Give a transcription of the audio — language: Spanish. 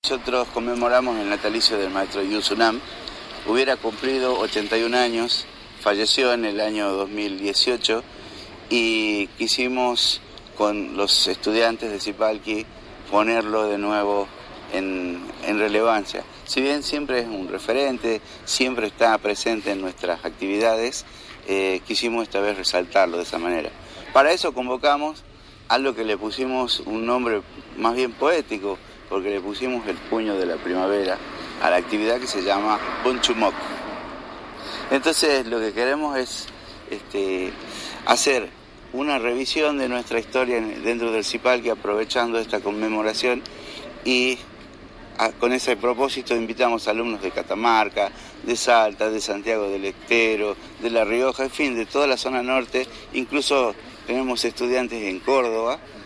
Nosotros conmemoramos el natalicio del maestro Yusunam. Hubiera cumplido 81 años, falleció en el año 2018 y quisimos con los estudiantes de Cipalqui ponerlo de nuevo en relevancia. Si bien siempre es un referente, siempre está presente en nuestras actividades, quisimos esta vez resaltarlo de esa manera. Para eso convocamos algo que le pusimos un nombre más bien poético, porque le pusimos el puño de la primavera a la actividad que se llama Bunchumok. Entonces lo que queremos es hacer una revisión de nuestra historia dentro del Cipalqui, aprovechando esta conmemoración, y con ese propósito invitamos a alumnos de Catamarca, de Salta, de Santiago del Estero, de La Rioja, en fin, de toda la zona norte. Incluso tenemos estudiantes en Córdoba,